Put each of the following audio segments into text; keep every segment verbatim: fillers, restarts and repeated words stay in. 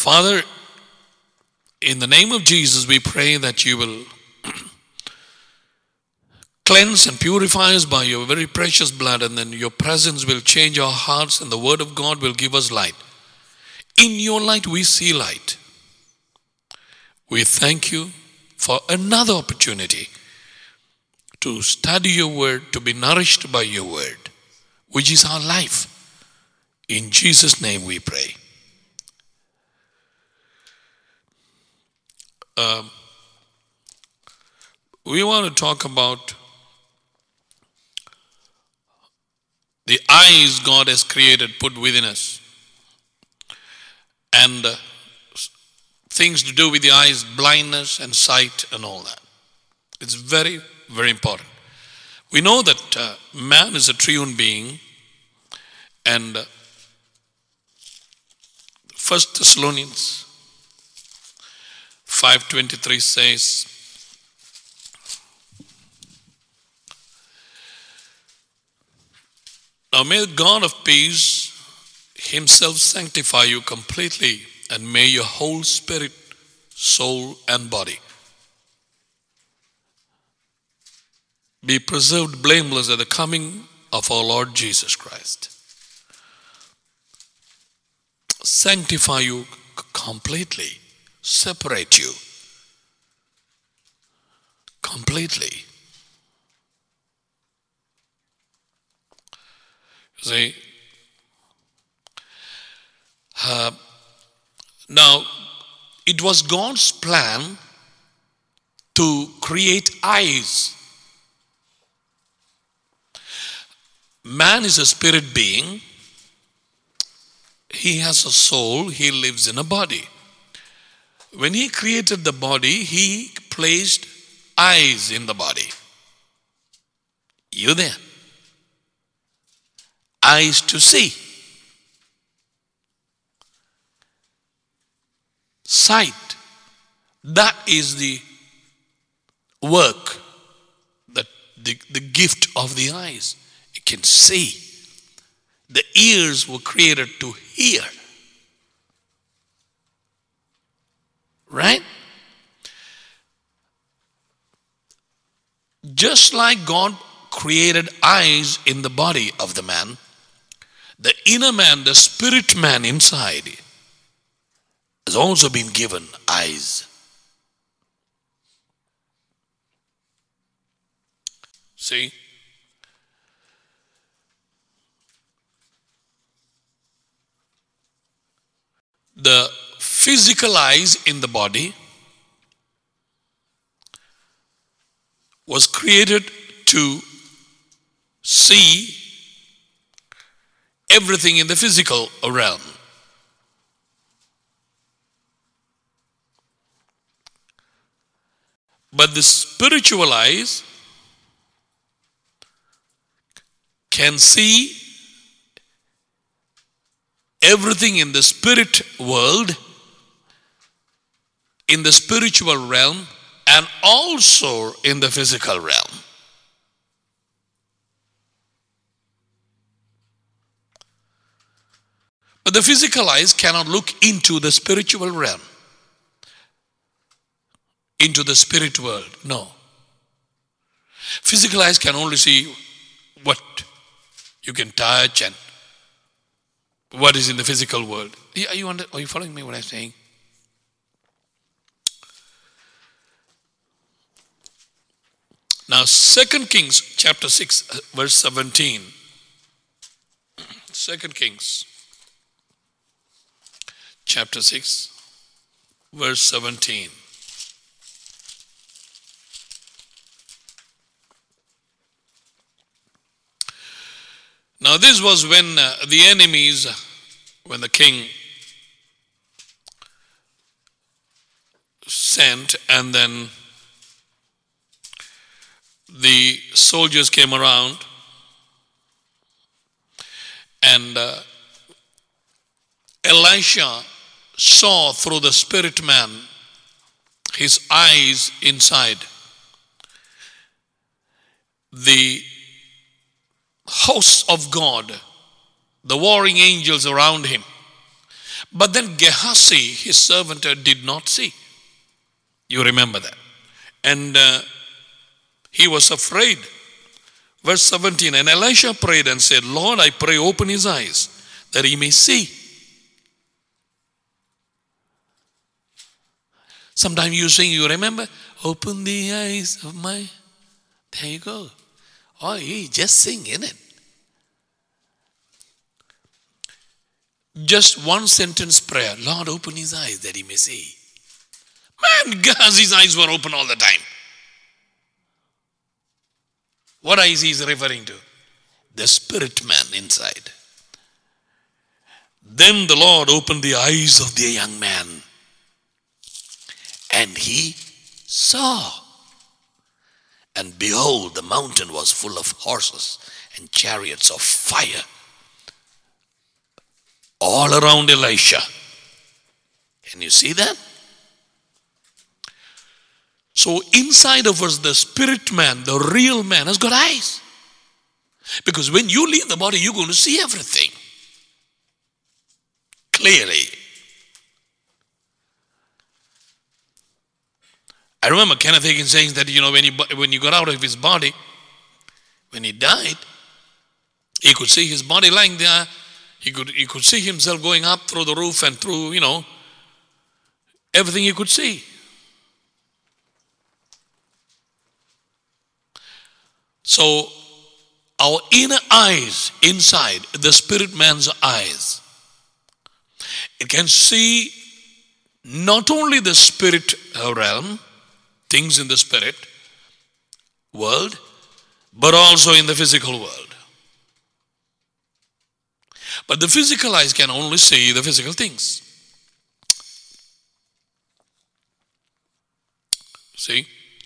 Father, in the name of Jesus, we pray that you will cleanse and purify us by your very precious blood, and then your presence will change our hearts, and the word of God will give us light. In your light, we see light. We thank you for another opportunity to study your word, to be nourished by your word, which is our life. In Jesus' name we pray. Um, we want to talk about the eyes God has created, put within us, and uh, things to do with the eyes, blindness and sight and all that. It's very, very important. We know that uh, man is a triune being, and uh, First Thessalonians five twenty-three says, now may the God of peace himself sanctify you completely, and may your whole spirit, soul and body be preserved blameless at the coming of our Lord Jesus Christ. Sanctify you completely. Separate you completely. See, uh, now it was God's plan to create eyes. Man is a spirit being. He has a soul. He lives in a body. When he created the body, he placed eyes in the body. You there? Eyes to see. Sight. That is the work, that the, the gift of the eyes. It can see. The ears were created to hear. Right? Just like God created eyes in the body of the man, the inner man, the spirit man inside, has also been given eyes. See? The physical eyes in the body was created to see everything in the physical realm. But the spiritual eyes can see everything in the spirit world, in the spiritual realm, and also in the physical realm. But the physical eyes cannot look into the spiritual realm, into the spirit world. No. Physical eyes can only see what you can touch and what is in the physical world. Are you, under, are you following me what I'm saying? Now, Second Kings chapter six, verse seventeen. Second Kings chapter six, verse seventeen. Now, this was when uh, the enemies, when the king sent, and then the soldiers came around, and uh, Elisha saw through the spirit man, his eyes inside, the hosts of God, the warring angels around him. But then Gehazi, his servant, uh, did not see. You remember that. And uh, he was afraid. Verse seventeen, and Elisha prayed and said, Lord, I pray, open his eyes, that he may see. Sometimes you sing, you remember, open the eyes of my, there you go. Oh, you just sing, innit? Just one sentence prayer, Lord, open his eyes that he may see. Man, Gehazi's eyes were open all the time. What eyes he is referring to? The spirit man inside. Then the Lord opened the eyes of the young man, and he saw. And behold, the mountain was full of horses and chariots of fire all around Elisha. Can you see that? So inside of us, the spirit man, the real man, has got eyes. Because when you leave the body, you're going to see everything clearly. I remember Kenneth Hagin saying that, you know, when he, when he got out of his body, when he died, he could see his body lying there. He could, he could see himself going up through the roof and through, you know, everything he could see. So, our inner eyes, inside, the spirit man's eyes, it can see not only the spirit realm, things in the spirit world, but also in the physical world. But the physical eyes can only see the physical things. See?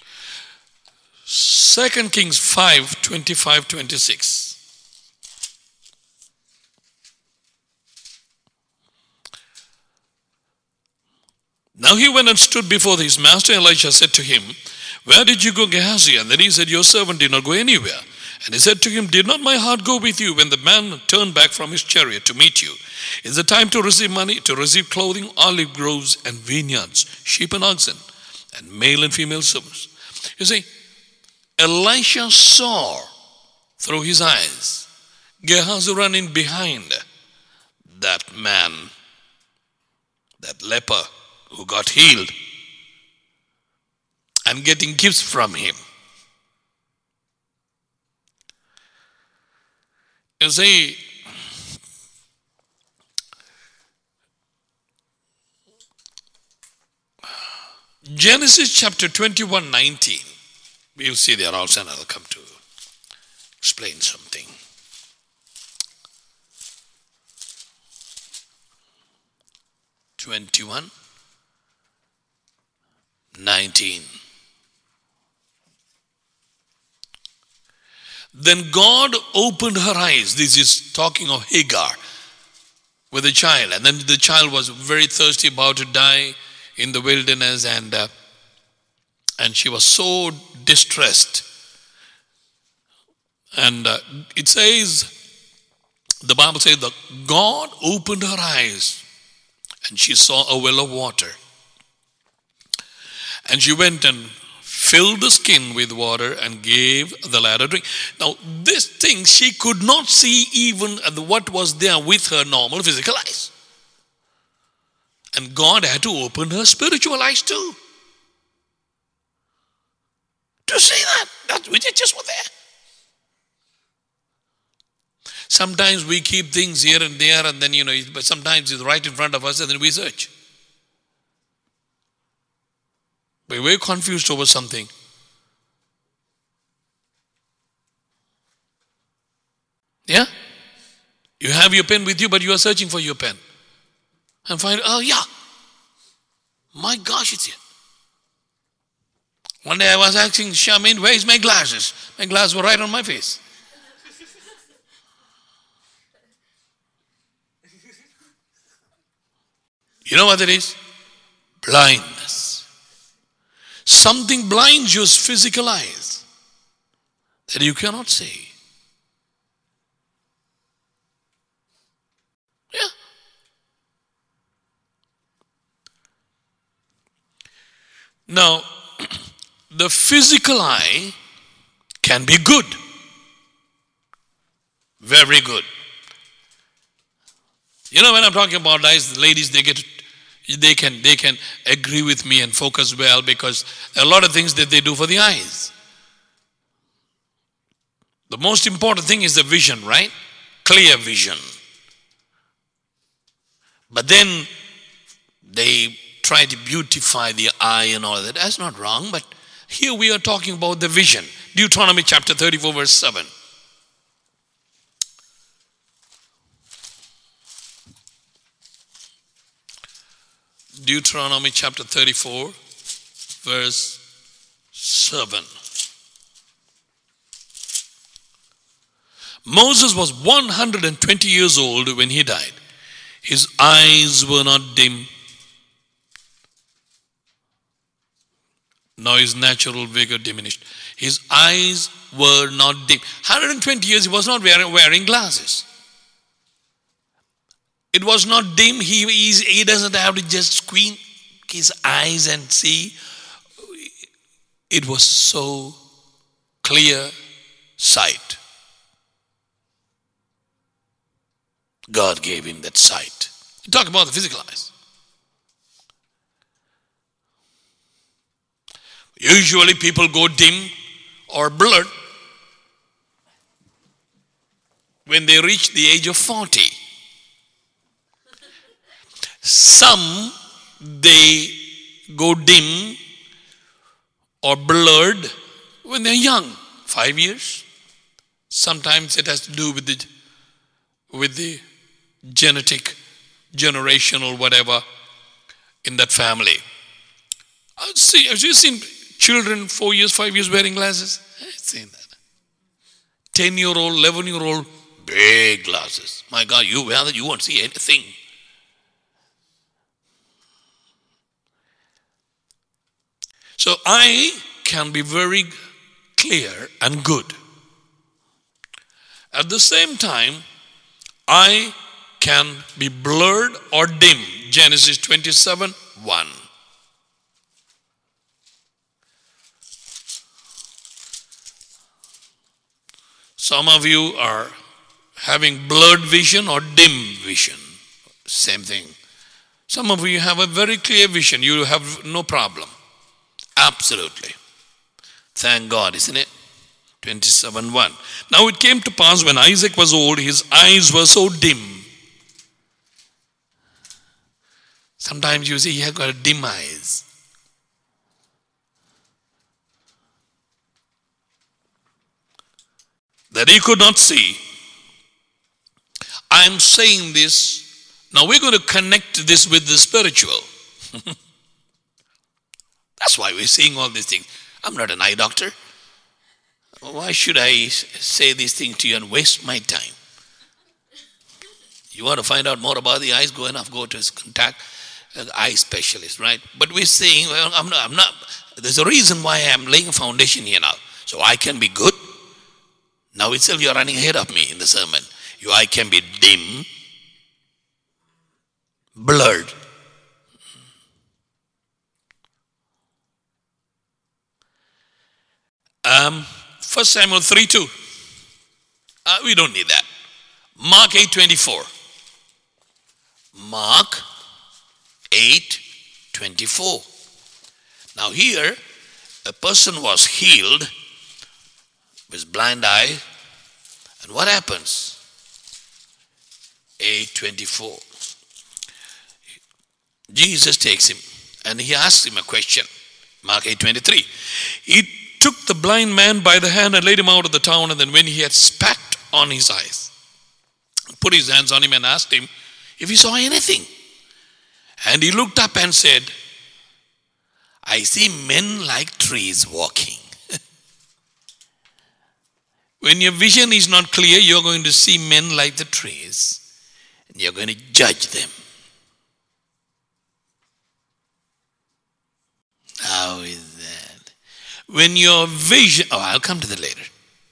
Second Kings five, twenty-five, twenty-six. Now he went and stood before his master. Elisha said to him, where did you go, Gehazi? And then he said, your servant did not go anywhere. And he said to him, did not my heart go with you when the man turned back from his chariot to meet you? Is the time to receive money, to receive clothing, olive groves and vineyards, sheep and oxen, and male and female servants? You see, Elisha saw through his eyes Gehazi running behind that man, that leper who got healed, and getting gifts from him. You see, Genesis chapter twenty-one, nineteen. We'll see there also, and I'll come to explain something. twenty-one, nineteen. Then God opened her eyes. This is talking of Hagar with a child. And then the child was very thirsty, about to die in the wilderness. And, uh, and she was so distressed. And uh, it says, the Bible says that God opened her eyes and she saw a well of water. And she went and filled the skin with water and gave the lad a drink. Now, this thing she could not see even what was there with her normal physical eyes. And God had to open her spiritual eyes too. To see that. That we just were there. Sometimes we keep things here and there, and then, you know, but sometimes it's right in front of us and then we search. We're very confused over something. Yeah? You have your pen with you, but you are searching for your pen. And find, oh yeah, my gosh, it's here. One day I was asking Shamin, where is my glasses? My glasses were right on my face. You know what it is? Blindness. Something blinds your physical eyes that you cannot see. Yeah. Now, the physical eye can be good. Very good. You know, when I'm talking about eyes, ladies, they get, they can, they can agree with me and focus well because there are a lot of things that they do for the eyes. The most important thing is the vision, right? Clear vision. But then they try to beautify the eye and all that. That's not wrong, but here we are talking about the vision. Deuteronomy chapter thirty-four, verse seven. Deuteronomy chapter thirty-four, verse seven. Moses was one hundred twenty years old when he died. His eyes were not dim, nor his natural vigor diminished. His eyes were not dim. one hundred twenty years he was not wearing, wearing glasses. It was not dim. He, he doesn't have to just squint his eyes and see. It was so clear sight. God gave him that sight. You talk about the physical eyes. Usually people go dim or blurred when they reach the age of forty. Some, they go dim or blurred when they're young, five years. Sometimes it has to do with the, with the genetic, generational, whatever in that family. I've seen, have you seen children four years, five years wearing glasses? I've seen that. ten-year-old, eleven-year-old, big glasses. My God, you wear that, you won't see anything. So eye can be very clear and good. At the same time, eye can be blurred or dim. Genesis twenty-seven, one. Some of you are having blurred vision or dim vision. Same thing. Some of you have a very clear vision. You have no problem. Absolutely. Thank God, isn't it? twenty-seven, one. Now it came to pass when Isaac was old, his eyes were so dim. Sometimes you see he has got dim eyes. That he could not see. I am saying this. Now we're going to connect this with the spiritual. That's why we're saying all these things. I'm not an eye doctor. Why should I say these things to you and waste my time? You want to find out more about the eyes, go enough, go to his contact uh, eye specialist, right? But we're saying, well, I'm not, I'm not, there's a reason why I'm laying a foundation here now. So I can be good. Now itself you're running ahead of me in the sermon. Your eye can be dim, blurred. Um, First Samuel three two. Uh, we don't need that. Mark eight twenty-four. Mark eight twenty-four. Now here, a person was healed with blind eye. And what happens? eight twenty-four. Jesus takes him and he asks him a question. Mark eight twenty-three. He took the blind man by the hand and laid him out of the town, and then when he had spat on his eyes, put his hands on him and asked him if he saw anything. And he looked up and said, I see men like trees walking. When your vision is not clear, you're going to see men like the trees, and you're going to judge them. How is that? When your vision, oh, I'll come to that later.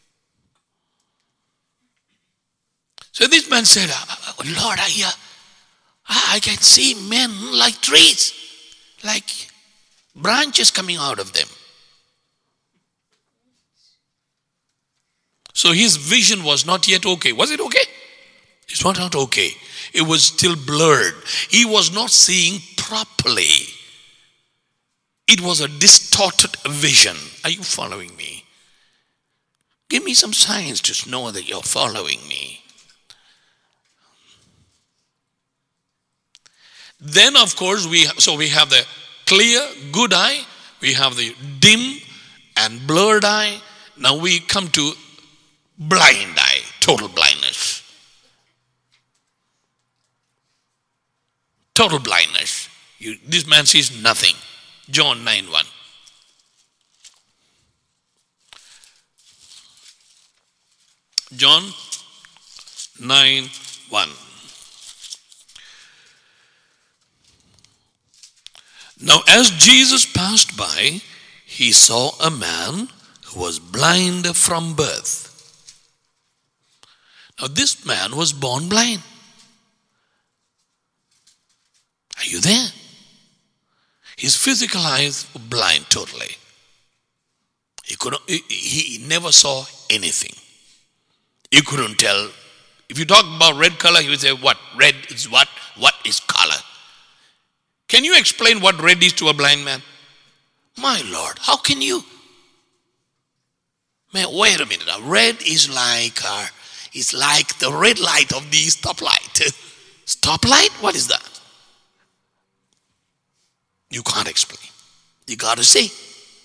So this man said, oh, Lord, I, uh, I can see men like trees. Like, branches coming out of them. So his vision was not yet okay. Was it okay? It's not, not okay. It was still blurred. He was not seeing properly. It was a distorted vision. Are you following me? Give me some signs to know that you're following me. Then, of course, we so we have the clear, good eye. We have the dim and blurred eye. Now we come to blind eye, total blindness. Total blindness. You, this man sees nothing. John nine one. John nine one. Now, as Jesus passed by, he saw a man who was blind from birth. Now, this man was born blind. Are you there? His physical eyes were blind totally. He couldn't, he, he never saw anything. He couldn't tell. If you talk about red color, he would say, what? Red is what? What is color? Can you explain what red is to a blind man? My Lord, how can you? Man, wait a minute. Red is like uh, it's like the red light of the stoplight. Stoplight? What is that? You can't explain. You got to see.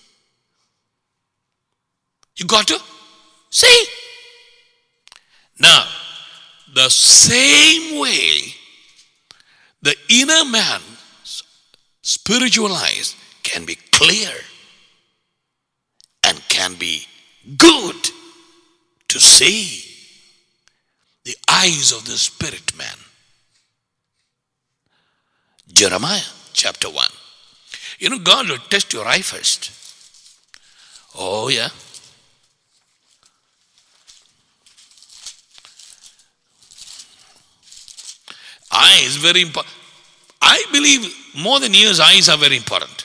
You got to see. Now, the same way the inner man's spiritual eyes can be clear and can be good to see, the eyes of the spirit man. Jeremiah chapter one. You know, God will test your eye first. Oh, yeah. Eye is very important. I believe more than ears, eyes are very important.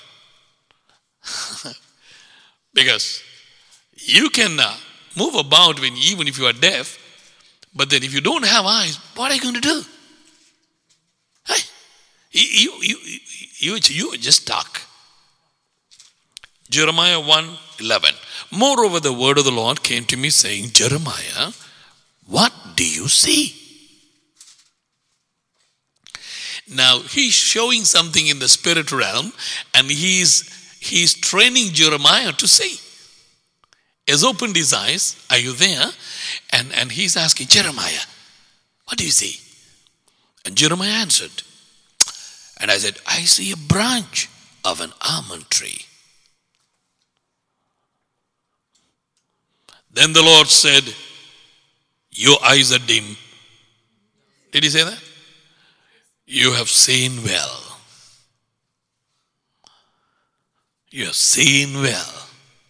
Because you can uh, move about when, even if you are deaf, but then if you don't have eyes, what are you going to do? Hey, you, you, you, you, you just stuck. Jeremiah one eleven. Moreover, the word of the Lord came to me saying, Jeremiah, what do you see? Now, he's showing something in the spirit realm, and he's, he's training Jeremiah to see. He has opened his eyes. Are you there? And, and he's asking, Jeremiah, what do you see? And Jeremiah answered. And I said, I see a branch of an almond tree. Then the Lord said, your eyes are dim. Did he say that? You have seen well. You have seen well.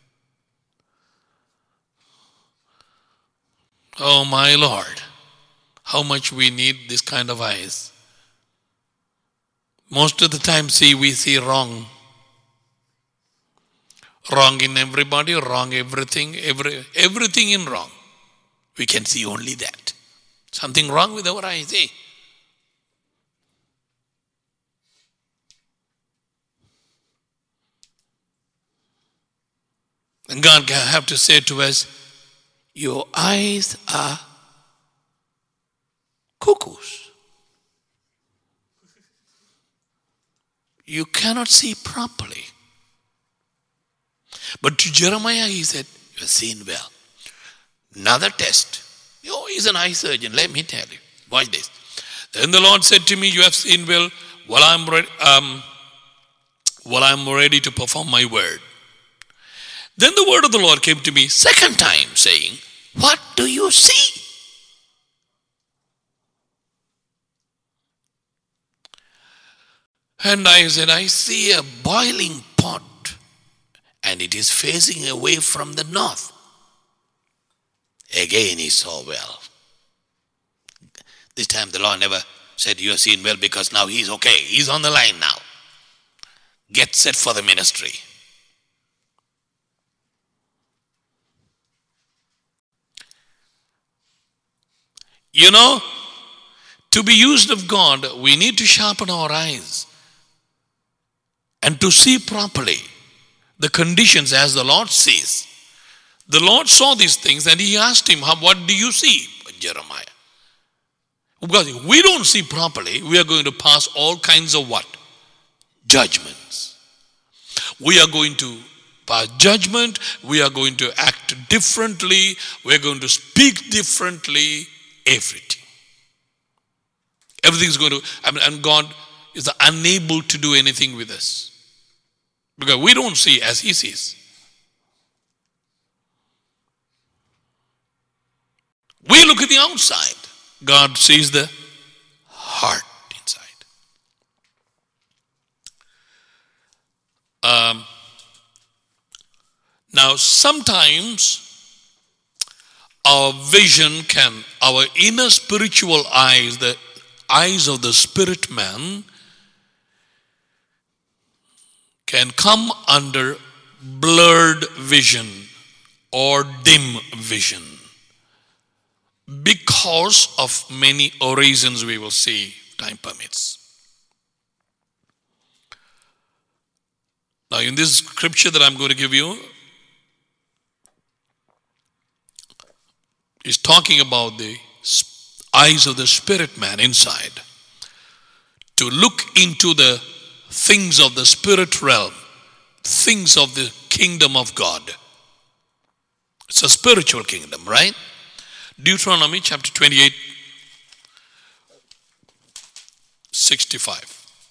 Oh my Lord, how much we need this kind of eyes. Most of the time, see, we see wrong. Wrong in everybody, wrong everything, every, everything in wrong. We can see only that. Something wrong with our eyes, eh? And God can have to say to us, your eyes are cuckoos. You cannot see properly. But to Jeremiah, he said, you have seen well. Another test. Oh, he's an eye surgeon, let me tell you. Watch this. Then the Lord said to me, you have seen well, while I'm, re- um, while I'm ready to perform my word. Then the word of the Lord came to me second time, saying, what do you see? And I said, I see a boiling pot, and it is facing away from the north. Again he saw well. This time the Lord never said, you have seen well, because now he's okay. He's on the line now. get set for the ministry. You know, to be used of God, we need to sharpen our eyes and to see properly the conditions as the Lord sees. The Lord saw these things and he asked him, what do you see, Jeremiah? Because if we don't see properly, we are going to pass all kinds of what? Judgments. We are going to pass judgment. We are going to act differently. We are going to speak differently. Everything. Everything is going to, I mean, and God is unable to do anything with us. Because we don't see as he sees. We look at the outside. God sees the heart inside. Um, now, sometimes our vision can, our inner spiritual eyes, the eyes of the spirit man, can come under blurred vision or dim vision because of many reasons we will see, if time permits. Now, in this scripture that I'm going to give you, is talking about the eyes of the spirit man inside. To look into the things of the spirit realm, things of the kingdom of God. It's a spiritual kingdom, right? Deuteronomy chapter twenty-eight, sixty-five.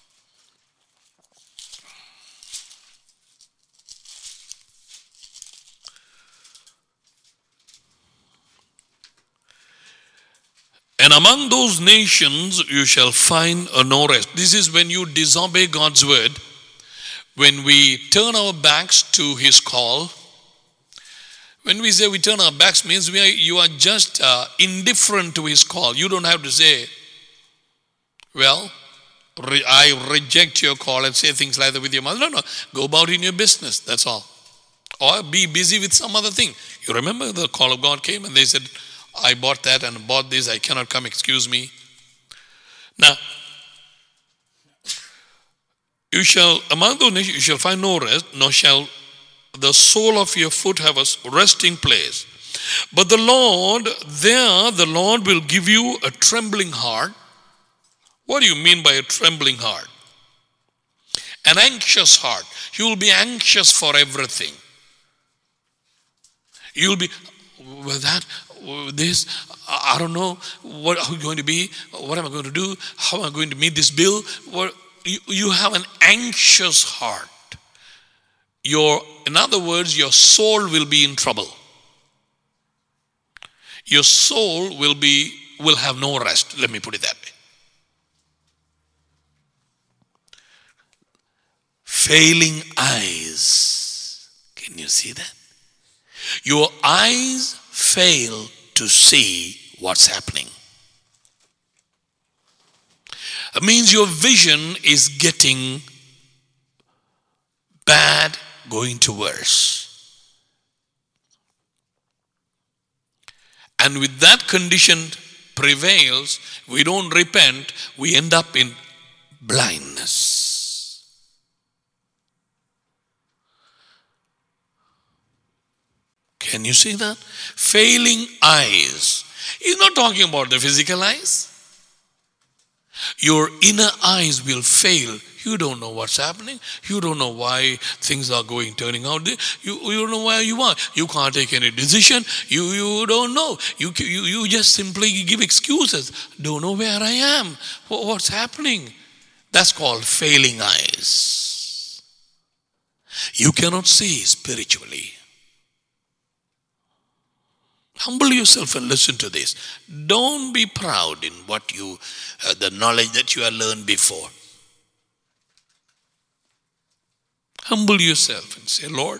And among those nations you shall find no rest. This is when you disobey God's word. When we turn our backs to his call. When we say we turn our backs means we are, you are just uh, indifferent to his call. You don't have to say, well, re- I reject your call and say things like that with your mouth. No, no. Go about in your business. That's all. Or be busy with some other thing. You remember the call of God came and they said, I bought that and bought this, I cannot come, excuse me. Now, you shall, among those nations, you shall find no rest, nor shall the sole of your foot have a resting place. But the Lord, there, the Lord will give you a trembling heart. What do you mean by a trembling heart? An anxious heart. You will be anxious for everything. You will be, well, that, this, I don't know, what are we going to be, what am I going to do, how am I going to meet this bill? What, you, you have an anxious heart. Your, in other words, your soul will be in trouble. Your soul will be, will have no rest. Let me put it that way. Failing eyes. Can you see that? Your eyes fail to see what's happening. It means your vision is getting bad, going to worse. And with that condition prevails, we don't repent, we end up in blindness. Can you see that? Failing eyes. He's not talking about the physical eyes. Your inner eyes will fail. You don't know what's happening. You don't know why things are going, turning out. You, you don't know where you are. You can't take any decision. You, you don't know. You, you, you just simply give excuses. Don't know where I am. What's happening? That's called failing eyes. You cannot see spiritually. Humble yourself and listen to this. Don't be proud in what you, uh, the knowledge that you have learned before. Humble yourself and say, Lord,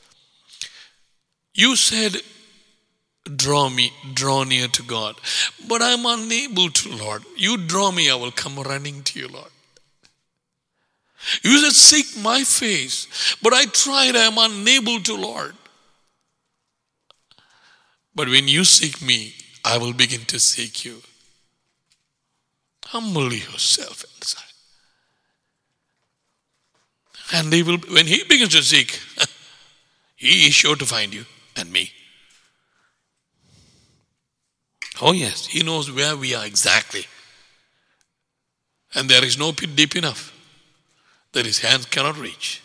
you said, draw me, draw near to God. But I'm unable to, Lord. You draw me, I will come running to you, Lord. You said, seek my face. But I tried, I am unable to, Lord. But when you seek me, I will begin to seek you. Humble yourself inside. And he will, when he begins to seek, he is sure to find you and me. Oh yes, he knows where we are exactly. And there is no pit deep enough that his hands cannot reach.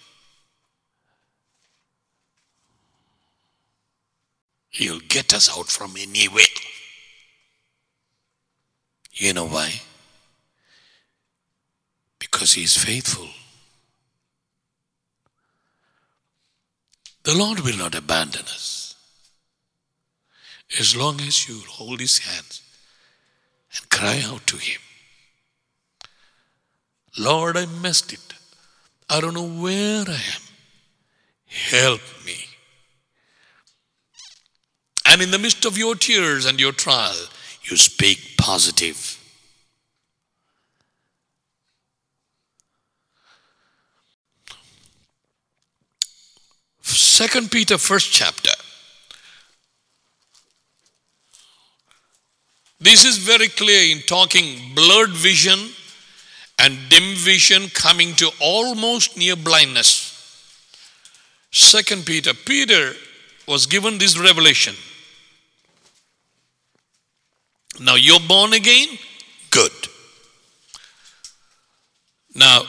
He'll get us out from anywhere. You know why? Because he is faithful. The Lord will not abandon us as long as you hold his hands and cry out to him. Lord, I messed it. I don't know where I am. Help me. And in the midst of your tears and your trial, you speak positive. Second Peter, first chapter. This is very clear in talking blurred vision and dim vision coming to almost near blindness. Second Peter. Peter was given this revelation. Now you're born again? Good. Now,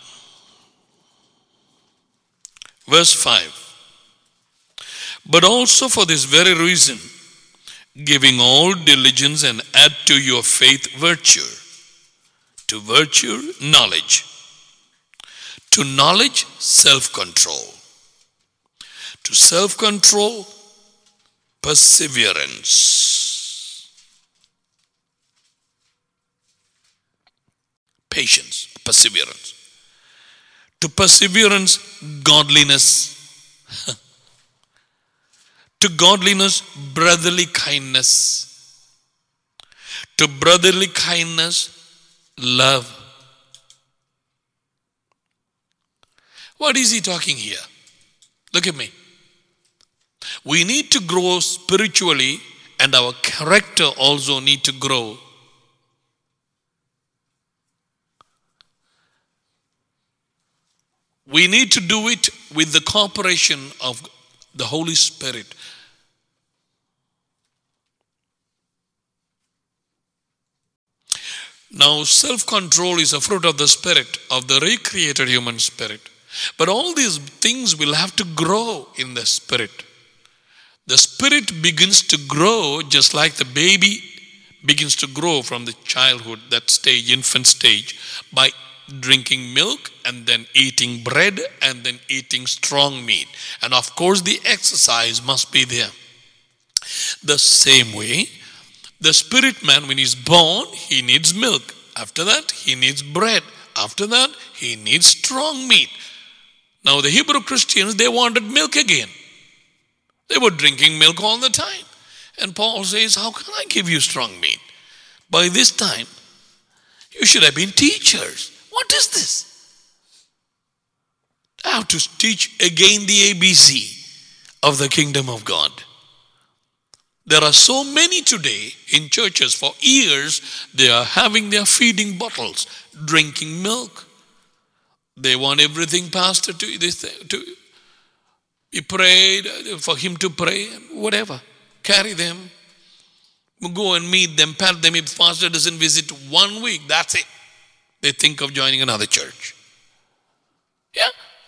verse five. But also for this very reason, giving all diligence and add to your faith virtue. To virtue, knowledge. To knowledge, self-control. To self-control, perseverance. Patience, perseverance. To perseverance, godliness. To godliness, brotherly kindness. To brotherly kindness, love. What is he talking here? Look at me. We need to grow spiritually, and our character also need to grow. We need to do it with the cooperation of the Holy Spirit. Now, self-control is a fruit of the Spirit, of the recreated human spirit. But all these things will have to grow in the Spirit. The Spirit begins to grow just like the baby begins to grow from the childhood, that stage, infant stage, by drinking milk and then eating bread and then eating strong meat. And of course, the exercise must be there. The same way, the spirit man, when he's born, he needs milk. After that, he needs bread. After that, he needs strong meat. Now, the Hebrew Christians, they wanted milk again. They were drinking milk all the time. And Paul says, how can I give you strong meat? By this time, you should have been teachers. What is this? I have to teach again the A B C of the kingdom of God. There are so many today in churches, for years, they are having their feeding bottles, drinking milk. They want everything pastor to, to be prayed, for him to pray, whatever. Carry them, go and meet them, pat them. If pastor doesn't visit one week, that's it. They think of joining another church. Yeah.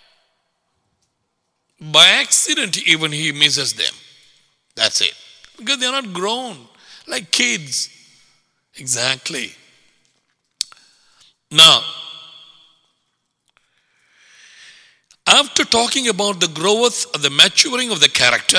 By accident, even he misses them. That's it. Because they are not grown like kids. Exactly. Now, after talking about the growth, the maturing of the character,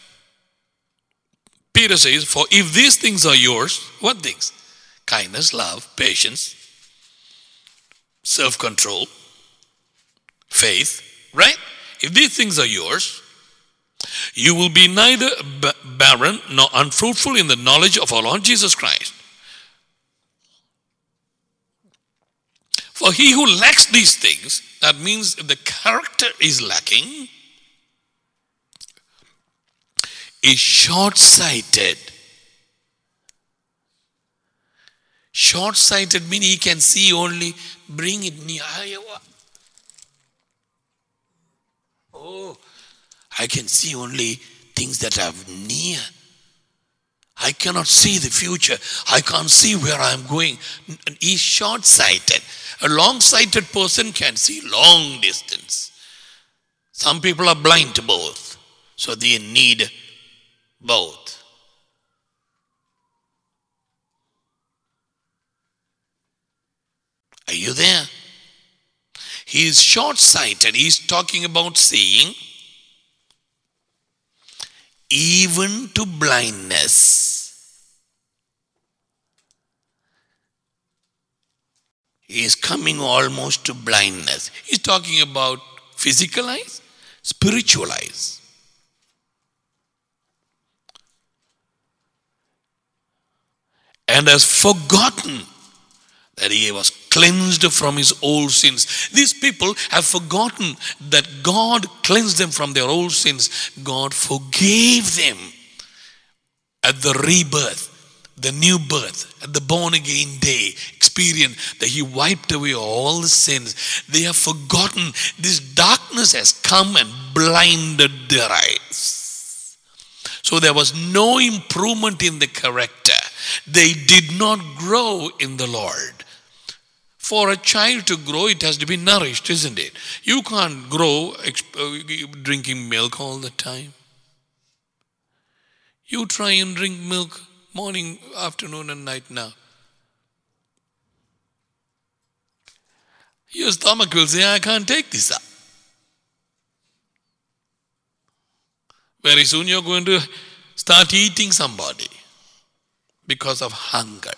Peter says, for if these things are yours, what things? Kindness, love, patience, self-control, faith, right? If these things are yours, you will be neither barren nor unfruitful in the knowledge of our Lord Jesus Christ. For he who lacks these things That means if the character is lacking, is short-sighted. Short-sighted means he can see only, bring it near. Oh, I can see only things that are near. I cannot see the future. I can't see where I'm going. He's short-sighted. A long-sighted person can see long distance. Some people are blind to both, so they need both. Are you there? He is short-sighted. He's talking about seeing even to blindness. He is coming almost to blindness. He's talking about physical eyes, spiritual eyes. And has forgotten that he was cleansed from his old sins. These people have forgotten that God cleansed them from their old sins. God forgave them at the rebirth, the new birth, at the born again day experience that he wiped away all the sins. They have forgotten. This darkness has come and blinded their eyes. So there was no improvement in the character. They did not grow in the Lord. For a child to grow, it has to be nourished, isn't it? You can't grow drinking milk all the time. You try and drink milk morning, afternoon and night now. Your stomach will say, I can't take this up. Very soon you're going to start eating somebody because of hunger.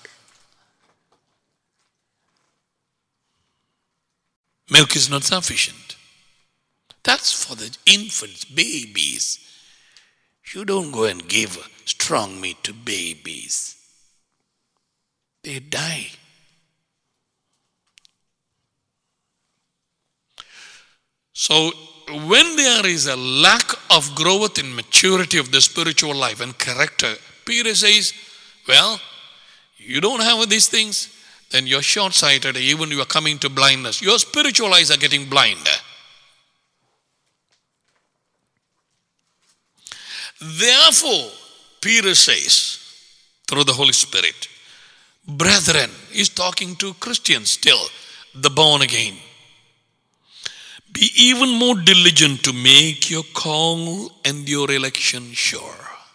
Milk is not sufficient. That's for the infants, babies. You don't go and give strong meat to babies. They die. So when there is a lack of growth in maturity of the spiritual life and character, Peter says, well, you don't have these things, then you're short-sighted, even you are coming to blindness. Your spiritual eyes are getting blind. Therefore, Peter says, through the Holy Spirit, brethren, he's talking to Christians still, the born again. Be even more diligent to make your call and your election sure.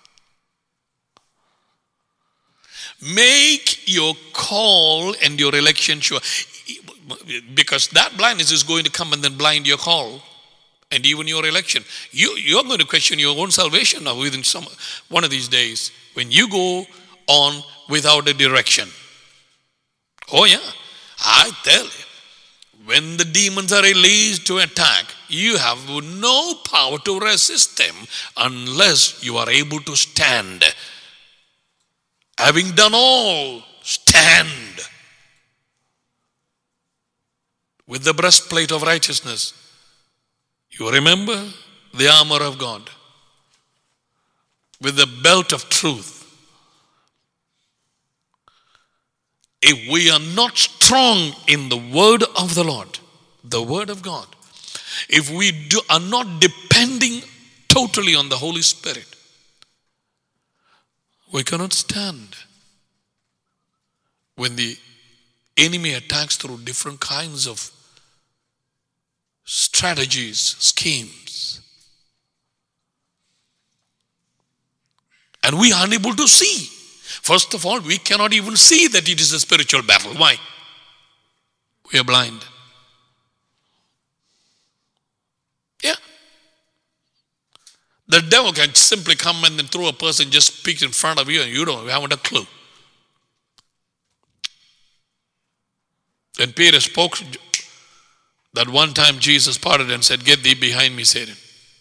Make your call and your election sure. Because that blindness is going to come and then blind your call and even your election. You, you're going to question your own salvation now within some one of these days when you go on without a direction. Oh yeah, I tell you, when the demons are released to attack, you have no power to resist them unless you are able to stand. Having done all, stand with the breastplate of righteousness. You remember the armor of God with the belt of truth. If we are not strong in the word of the Lord, the word of God, if we do, are not depending totally on the Holy Spirit, we cannot stand when the enemy attacks through different kinds of strategies, schemes. And we are unable to see. First of all, we cannot even see that it is a spiritual battle. Why? We are blind. Yeah. The devil can simply come and then throw a person just speaks in front of you and you don't, you haven't a clue. When Peter spoke, that one time Jesus parted and said, get thee behind me, Satan.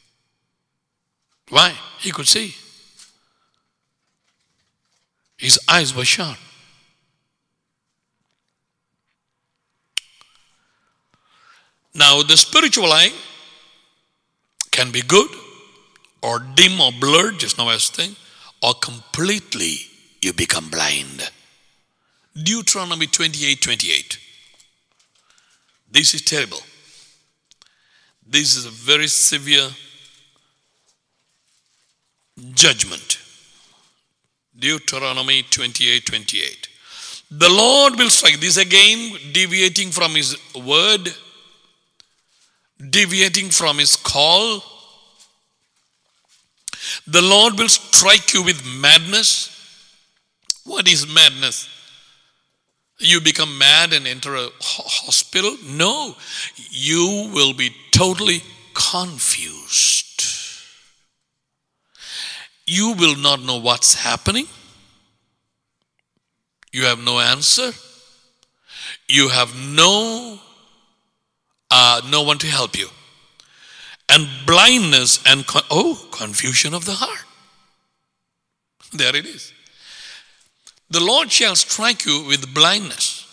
Why? He could see. His eyes were shut. Now, the spiritual eye can be good or dim or blurred, just now I was saying, or completely you become blind. Deuteronomy twenty-eight twenty-eight. This is terrible. This is a very severe judgment. Deuteronomy twenty-eight twenty-eight. The Lord will strike. This again, deviating from His word, deviating from His call. The Lord will strike you with madness. What is madness? You become mad and enter a hospital? No, you will be totally confused. You will not know what's happening. You have no answer. You have no, uh, no one to help you. And blindness and, con- oh, confusion of the heart. There it is. The Lord shall strike you with blindness.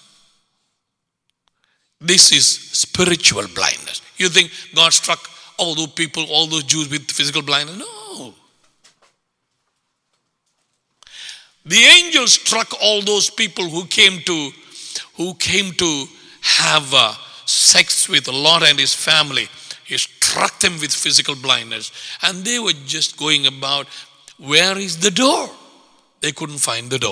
This is spiritual blindness. You think God struck all those people, all those Jews with physical blindness? No. The angel struck all those people who came to, who came to have uh, sex with Lot and his family. He struck them with physical blindness. And they were just going about, where is the door? They couldn't find the door.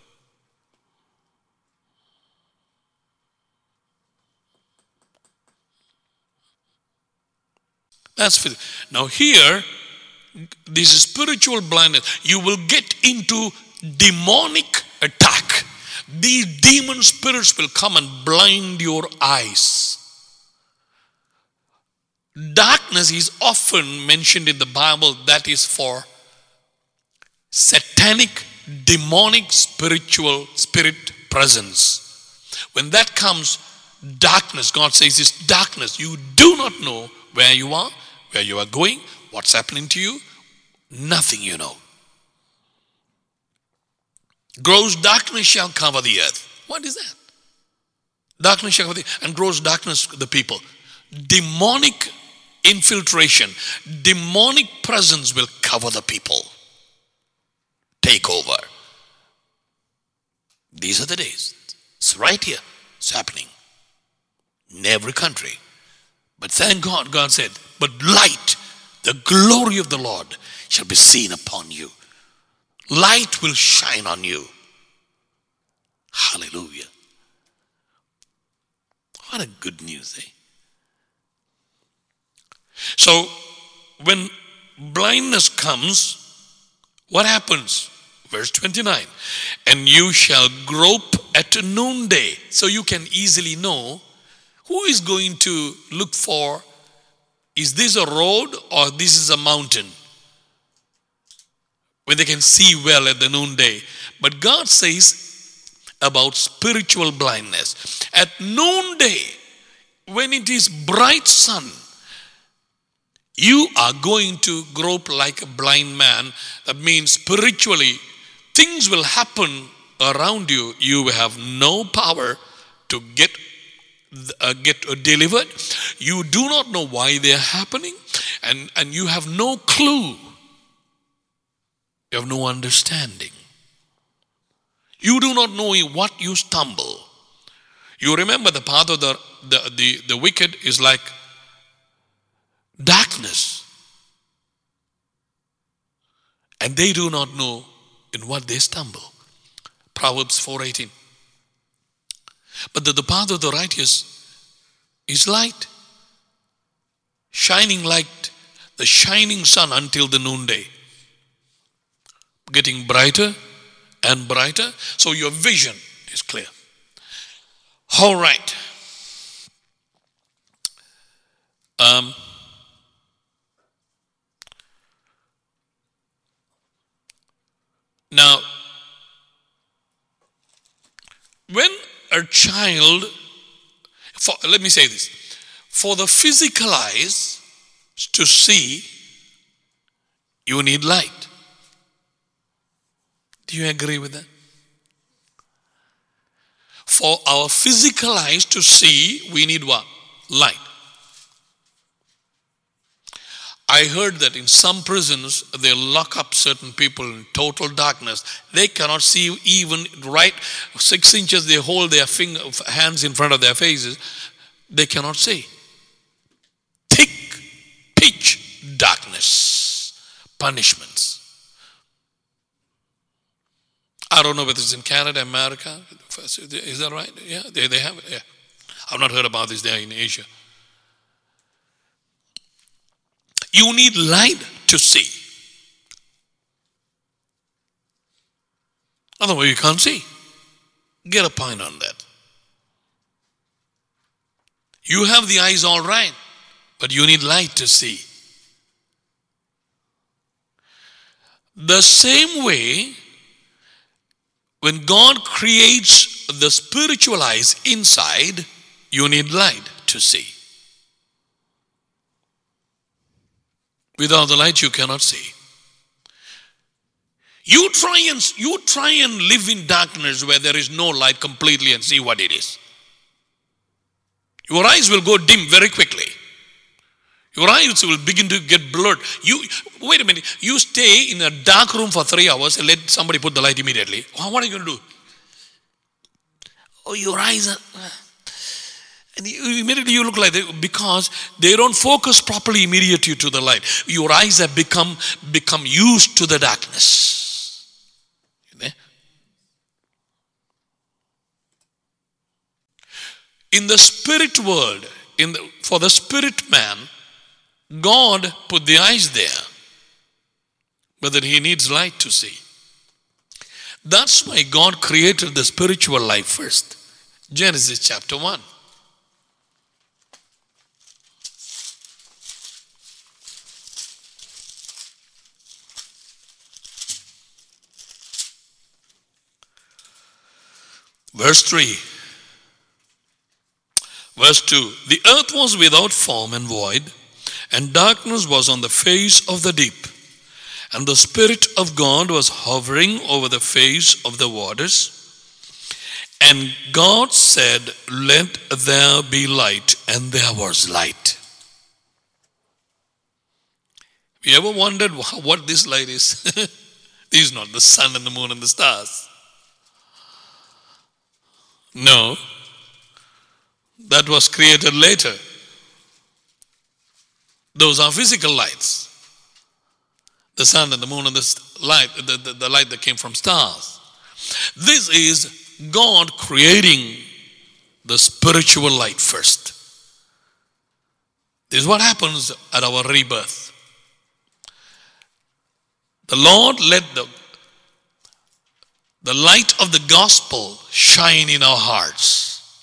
That's physical. Now here, this is spiritual blindness. You will get into demonic attack. These demon spirits will come and blind your eyes. Darkness is often mentioned in the Bible. That is for satanic, demonic, spiritual, spirit presence. When that comes, darkness, God says it's darkness. You do not know where you are, where you are going, what's happening to you. Nothing you know. Gross darkness shall cover the earth. What is that? Darkness shall cover the earth. And gross darkness the people. Demonic infiltration, demonic presence will cover the people. Take over. These are the days. It's right here. It's happening. In every country. But thank God, God said, but light, the glory of the Lord shall be seen upon you. Light will shine on you. Hallelujah. What a good news, eh? So, when blindness comes, what happens? Verse twenty-nine. And you shall grope at noonday. So you can easily know who is going to look for, is this a road or this is a mountain? When they can see well at the noonday. But God says about spiritual blindness. At noonday, when it is bright sun, you are going to grope like a blind man. That means spiritually, things will happen around you. You will have no power to get uh, get delivered. You do not know why they are happening. And, and you have no clue. You have no understanding. You do not know in what you stumble. You remember the path of the, the, the, the wicked is like darkness. And they do not know in what they stumble. Proverbs four eighteen. But the, the path of the righteous is light. Shining light. The shining sun until the noonday. Getting brighter and brighter. So your vision is clear. All right. Um, now, when a child, for, let me say this, for the physical eyes to see, you need light. Do you agree with that? For our physical eyes to see, we need what? Light. I heard that in some prisons, they lock up certain people in total darkness. They cannot see even right six inches. They hold their finger, hands in front of their faces. They cannot see. Thick, pitch darkness, punishments. I don't know whether it's in Canada, America. Is that right? Yeah, they, they have it. Yeah. I've not heard about this there in Asia. You need light to see. Otherwise, you can't see. Get a point on that. You have the eyes all right, but you need light to see. The same way, when God creates the spiritual eyes inside, you need light to see. Without the light, you cannot see. You try and you try and live in darkness where there is no light completely and see what it is. Your eyes will go dim very quickly. Your eyes will begin to get blurred. You wait a minute. You stay in a dark room for three hours and let somebody put the light immediately. What are you going to do? Oh, your eyes are. And immediately you look like that because they don't focus properly immediately to the light. Your eyes have become, become used to the darkness. In the spirit world, in the, for the spirit man, God put the eyes there, but that he needs light to see. That's why God created the spiritual life first. Genesis chapter one. Verse three. Verse two. The earth was without form and void, and darkness was on the face of the deep. And the Spirit of God was hovering over the face of the waters. And God said, let there be light, and there was light. Have you ever wondered what this light is? This is not the sun and the moon and the stars. No. That was created later. Those are physical lights. The sun and the moon and the light, the, the, the light that came from stars. This is God creating the spiritual light first. This is what happens at our rebirth. The Lord let the, the light of the gospel shine in our hearts,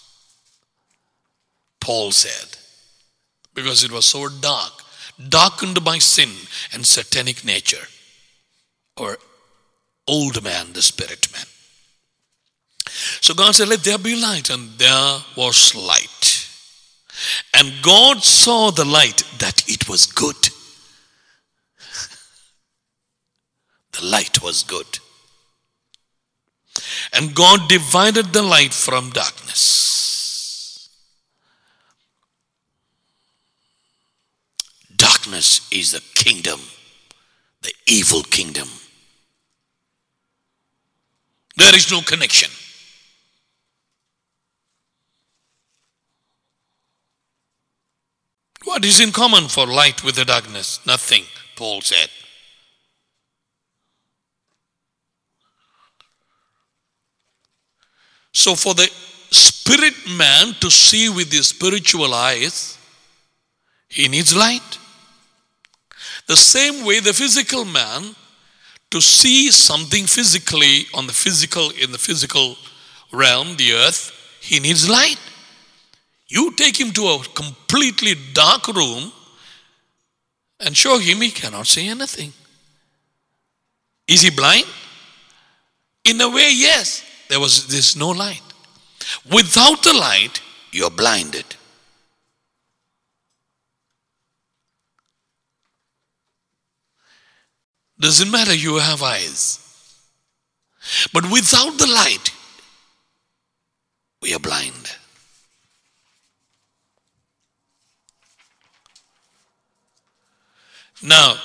Paul said, because it was so dark, darkened by sin and satanic nature, or old man, the spirit man. So God said, let there be light, and there was light. And God saw the light that it was good. The light was good. And God divided the light from darkness. Darkness is the kingdom, the evil kingdom. There is no connection. What is in common for light with the darkness? Nothing, Paul said. So for the spirit man to see with his spiritual eyes, he needs light. The same way the physical man, to see something physically on the physical, in the physical realm, the earth, he needs light. You take him to a completely dark room and show him he cannot see anything. Is he blind? In a way, yes. There was there's no light. Without the light, you're blinded. Doesn't matter, you have eyes. But without the light, we are blind. Now,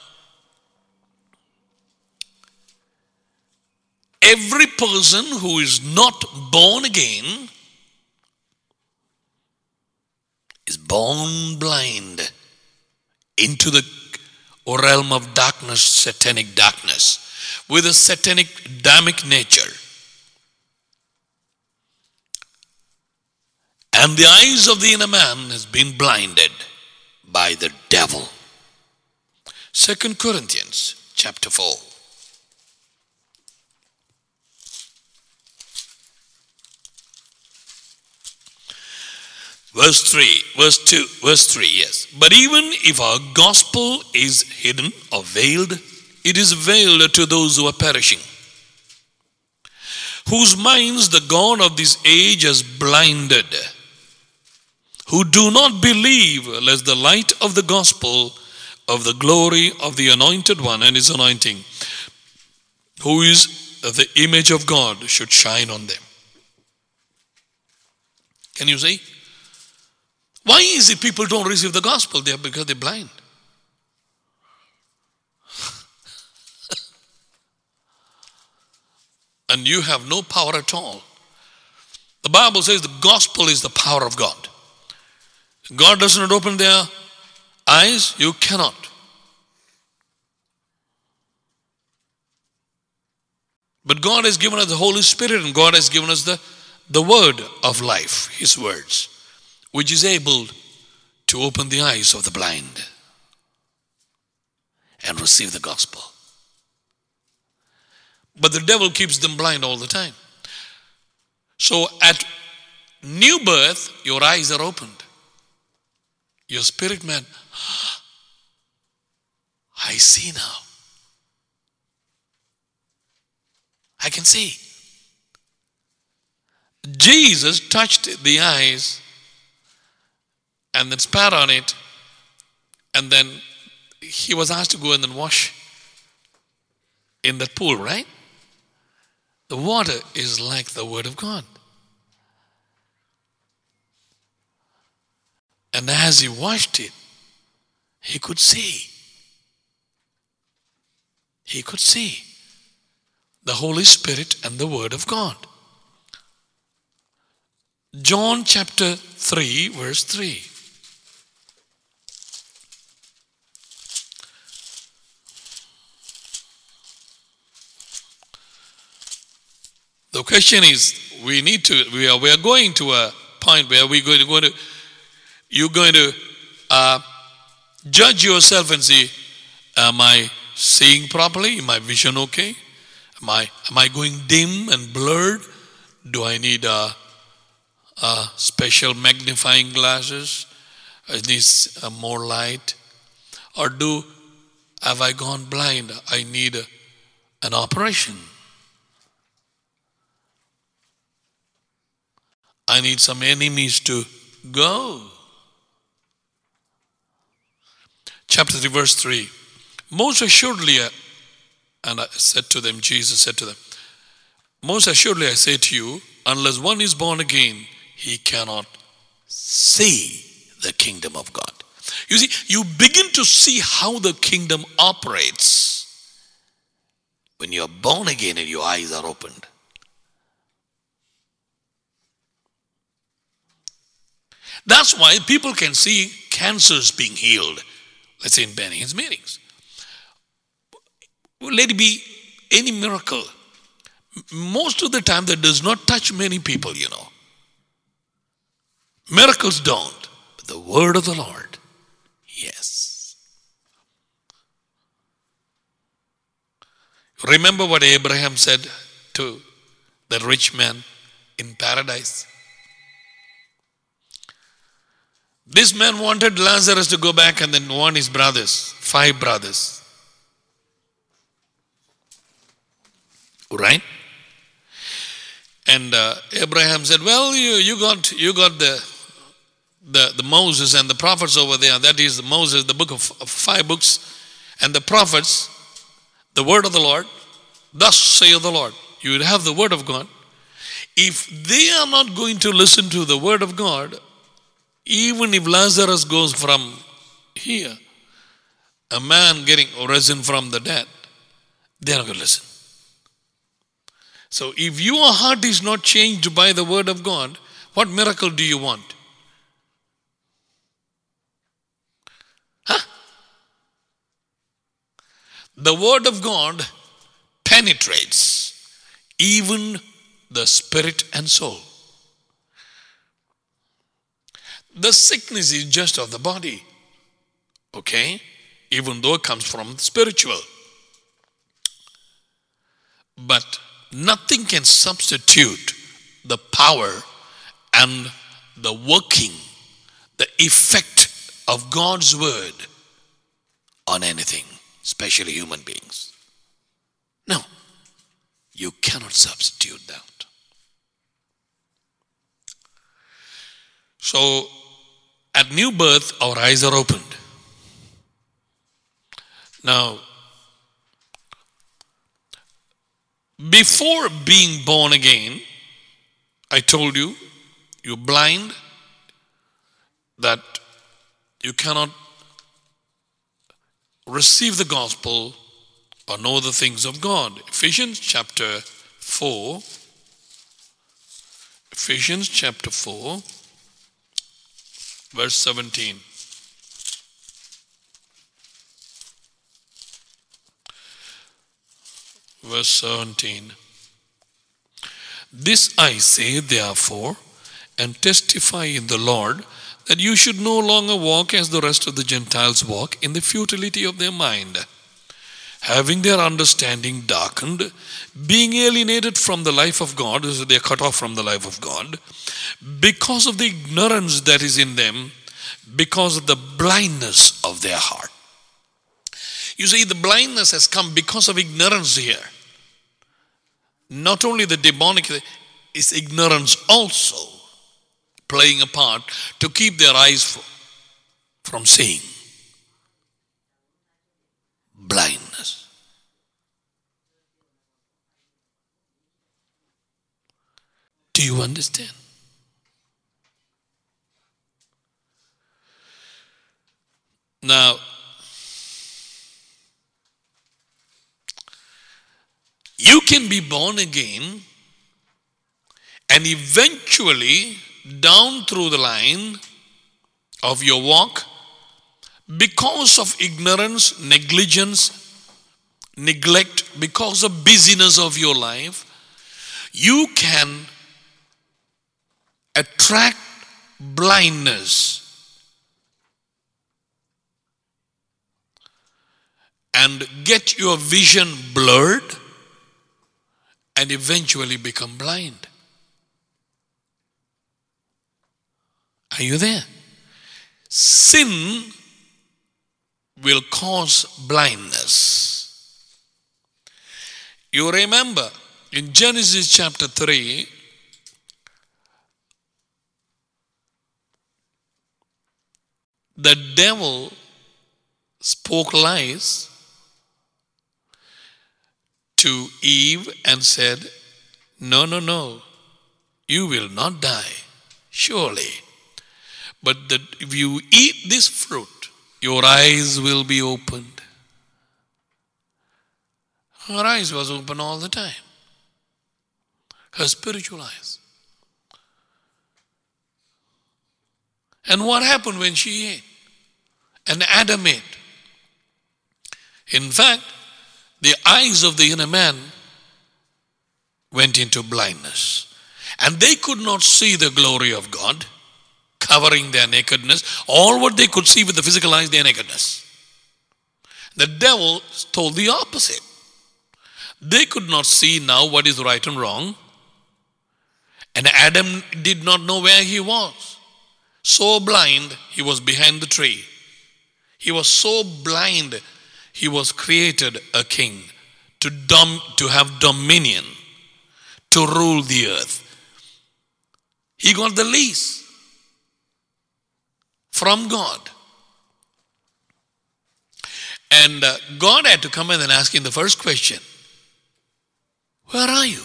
every person who is not born again is born blind into the realm of darkness, satanic darkness, with a satanic Adamic nature. And the eyes of the inner man has been blinded by the devil. Second Corinthians chapter four. Verse three, verse two, verse three, yes. But even if our gospel is hidden or veiled, it is veiled to those who are perishing, whose minds the God of this age has blinded, who do not believe, lest the light of the gospel of the glory of the Anointed One and His anointing, who is the image of God, should shine on them. Can you see? Why is it people don't receive the gospel? They are because they're blind. And you have no power at all. The Bible says the gospel is the power of God. God does not open their eyes, you cannot. But God has given us the Holy Spirit, and God has given us the, the word of life, His words, which is able to open the eyes of the blind and receive the gospel. But the devil keeps them blind all the time. So at new birth, your eyes are opened. Your spirit man, I see now. I can see. Jesus touched the eyes and then spat on it, and then he was asked to go and then wash in that pool, right? The water is like the word of God. And as he washed it, he could see. He could see the Holy Spirit and the Word of God. John chapter three, verse three. The question is, we need to, we are, we are going to a point where we're going to, going to you're going to uh, judge yourself and see, am I seeing properly? Am my vision okay? Am I, am I going dim and blurred? Do I need a, a special magnifying glasses? I need uh, more light? Or do, have I gone blind? I need a, an operation. I need some enemies to go. Chapter three, verse three. Most assuredly, and I said to them, Jesus said to them, most assuredly I say to you, unless one is born again, he cannot see the kingdom of God. You see, you begin to see how the kingdom operates when you are born again and your eyes are opened. That's why people can see cancers being healed, let's say in Benny Hinn's meetings. Let it be any miracle. Most of the time that does not touch many people, you know. Miracles don't. But the word of the Lord, yes. Remember what Abraham said to the rich man in paradise? This man wanted Lazarus to go back and then warn his brothers, five brothers. Right? And uh, Abraham said, well, you, you got you got the, the the Moses and the prophets over there. That is the Moses, the book of, of five books, and the prophets, the word of the Lord. Thus saith the Lord. You will have the word of God. If they are not going to listen to the word of God, even if Lazarus goes from here a man getting risen from the dead, they're not going to listen. So if your heart is not changed by the word of God, what miracle do you want? Huh? The word of God penetrates even the spirit and soul. The sickness is just of the body, okay? Even though it comes from the spiritual. But nothing can substitute the power and the working, the effect of God's word on anything, especially human beings. No, you cannot substitute that. So, at new birth, our eyes are opened. Now, before being born again, I told you, you're blind, that you cannot receive the gospel or know the things of God. Ephesians chapter four, Ephesians chapter four, verse seventeen. Verse seventeen. This I say therefore, and testify in the Lord, that you should no longer walk as the rest of the Gentiles walk, in the futility of their mind, having their understanding darkened, being alienated from the life of God, so they are cut off from the life of God, because of the ignorance that is in them, because of the blindness of their heart. You see, the blindness has come because of ignorance here. Not only the demonic, is ignorance also playing a part to keep their eyes from seeing. Blindness. Do you understand? Now, you can be born again and eventually down through the line of your walk, because of ignorance, negligence, neglect, because of busyness of your life, you can attract blindness and get your vision blurred and eventually become blind. Are you there? Sin will cause blindness. You remember in Genesis chapter three, the devil spoke lies to Eve and said, no, no, no, you will not die, surely. But that if you eat this fruit, your eyes will be opened. Her eyes was open all the time. Her spiritual eyes. And what happened when she ate? And Adam ate. In fact, the eyes of the inner man went into blindness. And they could not see the glory of God, covering their nakedness. All what they could see with the physical eyes, their nakedness. The devil told the opposite. They could not see now what is right and wrong. And Adam did not know where he was. So blind, he was behind the tree. He was so blind, he was created a king to, dom- to have dominion, to rule the earth. He got the lease from God. And uh, God had to come in and ask him the first question, where are you?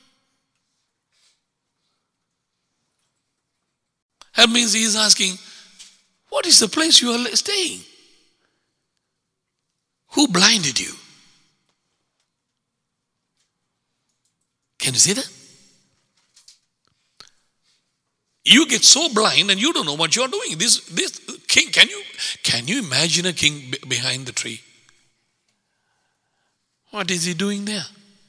That means he is asking, what is the place you are staying? Who blinded you? Can you see that? You get so blind and you don't know what you're doing. This, this king, can you, can you imagine a king b- behind the tree? What is he doing there?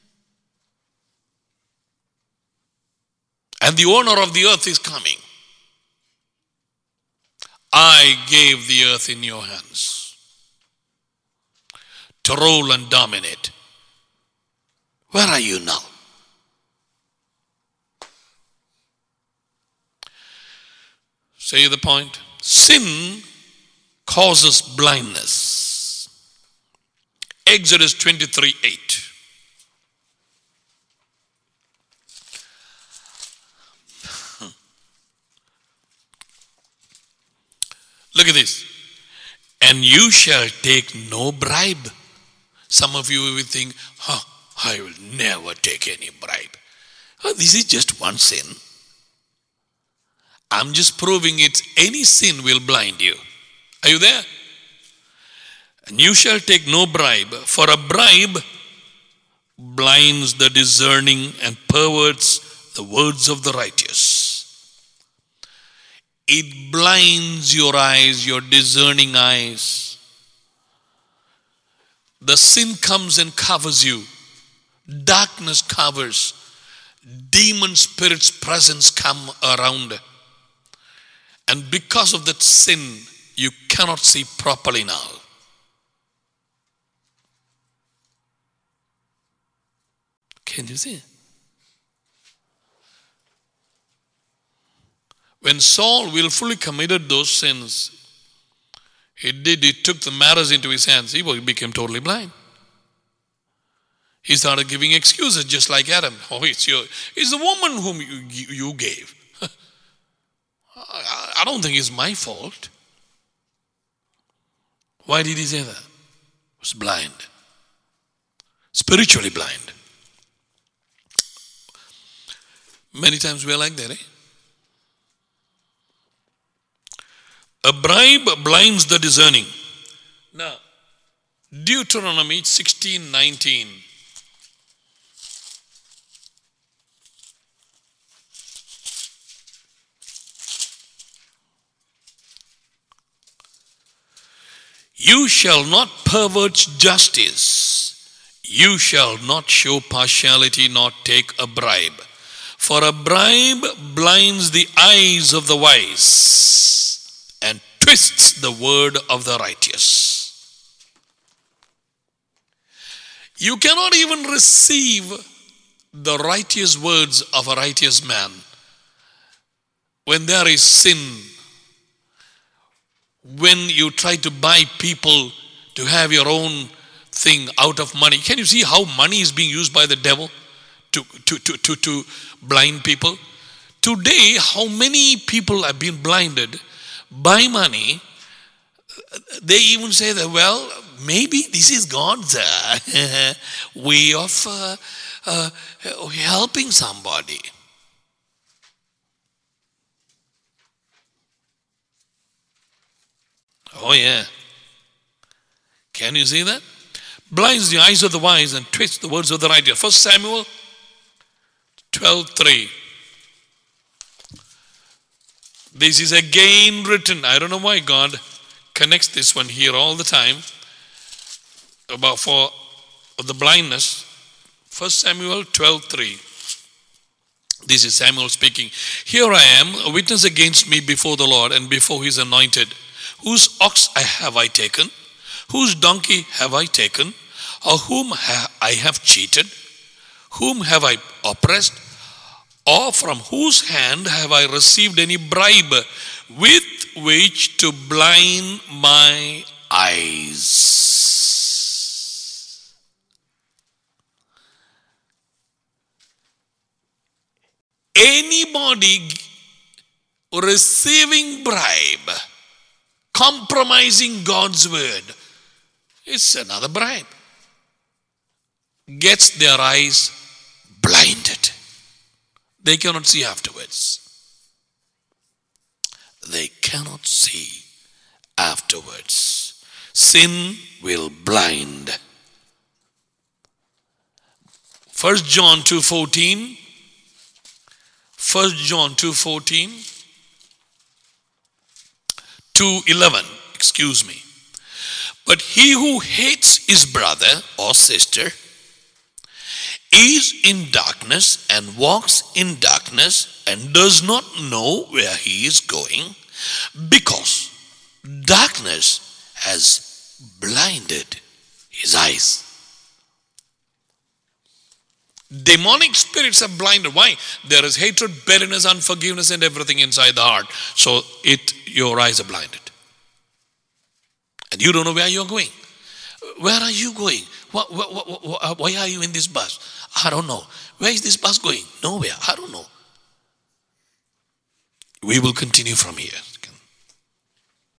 And the owner of the earth is coming. I gave the earth in your hands to rule and dominate. Where are you now? Say the point. Sin causes blindness. Exodus twenty-three eight. Look at this. And you shall take no bribe. Some of you will think, huh, I will never take any bribe. Oh, this is just one sin. I'm just proving it. Any sin will blind you. Are you there? And you shall take no bribe, for a bribe blinds the discerning and perverts the words of the righteous. It blinds your eyes, your discerning eyes. The sin comes and covers you. Darkness covers. Demon spirits' presence come around. And because of that sin, you cannot see properly now. Can you see? When Saul willfully committed those sins, he did, he took the matters into his hands. He became totally blind. He started giving excuses just like Adam. Oh, it's your, it's the woman whom you, you gave. I don't think it's my fault. Why did he say that? He was blind. Spiritually blind. Many times we are like that, eh? A bribe blinds the discerning. Now, Deuteronomy sixteen nineteen. You shall not pervert justice. You shall not show partiality, nor take a bribe. For a bribe blinds the eyes of the wise and twists the word of the righteous. You cannot even receive the righteous words of a righteous man when there is sin. When you try to buy people to have your own thing out of money. Can you see how money is being used by the devil to, to, to, to, to blind people? Today, how many people have been blinded by money? They even say that, well, maybe this is God's uh, way of uh, uh, helping somebody. Oh yeah. Can you see that? Blinds the eyes of the wise and twists the words of the righteous. First Samuel twelve three. This is again written. I don't know why God connects this one here all the time about for the blindness. First Samuel twelve three. This is Samuel speaking. Here I am, a witness against me before the Lord and before his anointed. Whose ox have I taken? Whose donkey have I taken? Or whom ha- I have cheated? Whom have I oppressed? Or from whose hand have I received any bribe with which to blind my eyes? Anybody receiving bribe, compromising God's word, it's another bribe. Gets their eyes blinded. They cannot see afterwards. They cannot see afterwards. Sin will blind. First John two fourteen. First John two fourteen. two eleven. Excuse me. But he who hates his brother or sister is in darkness and walks in darkness and does not know where he is going, because darkness has blinded his eyes. Demonic spirits are blinded. Why? There is hatred, bitterness, unforgiveness, and everything inside the heart. So it your eyes are blinded. And you don't know where you're going. Where are you going? Why, why, why are you in this bus? I don't know. Where is this bus going? Nowhere. I don't know. We will continue from here.